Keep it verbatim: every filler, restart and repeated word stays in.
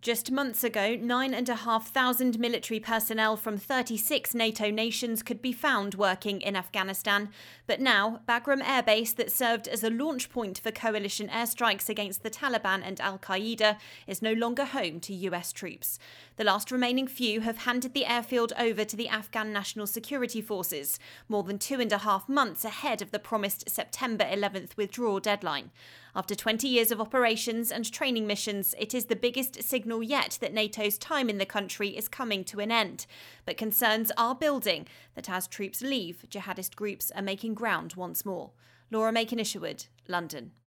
Just months ago, nine and a half thousand military personnel from thirty-six NATO nations could be found working in Afghanistan. But now, Bagram Air Base, that served as a launch point for coalition airstrikes against the Taliban and Al-Qaeda, is no longer home to U S troops. The last remaining few have handed the airfield over to the Afghan National Security Forces, more than two and a half months ahead of the promised September eleventh withdrawal deadline. After twenty years of operations and training missions, it is the biggest signal yet that NATO's time in the country is coming to an end. But concerns are building that as troops leave, jihadist groups are making ground once more. Laura Makin-Isherwood, London.